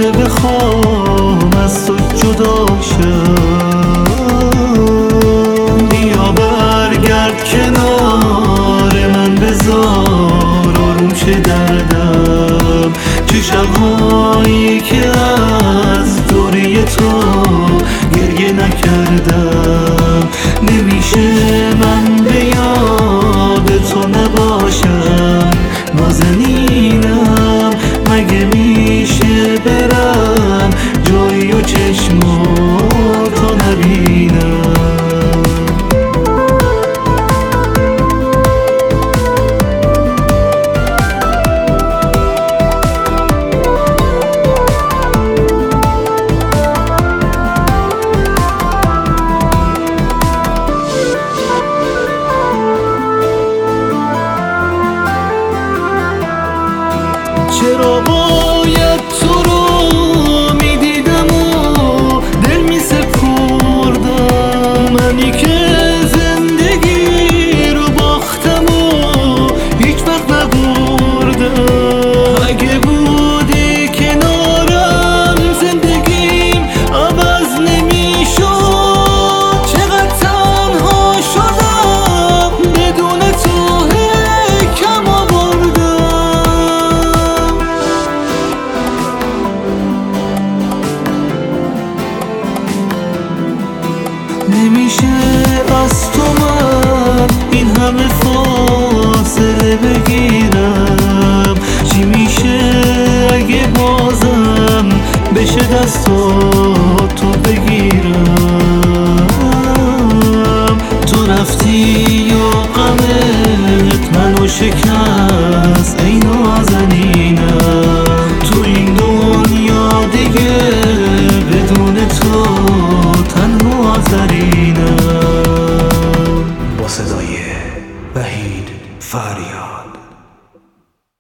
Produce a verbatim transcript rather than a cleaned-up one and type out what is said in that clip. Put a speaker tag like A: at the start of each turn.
A: وقت بخوام از تو جدا شم، بیا برگرد کنار من، بذار آروم شه دردم. چه شبهایی که از دوری تو گریه نکردم. نمیشه من به یاد تو نباشم نازنینم، مگه میشه برم جایی و چشماتو نبینم. چرا باید تو رو میدیدم و دل میسپردم، منی که زندگی رو باختم و هیچ وقت نبردم. اگه بودی کنارم زندگیم عوض نمیشد. چقدر تنها شدم بدون تو، هی کم آوردم. نمیشه از تو من این همه فاصله بگیرم. چی میشه اگه بازم بشه دستاتو بگیرم؟ تو رفتی و غمت منو شکست ای نازنینم. تو این دنیا دیگه بدون تو تنها زرینم. با صدای وحید فریاد.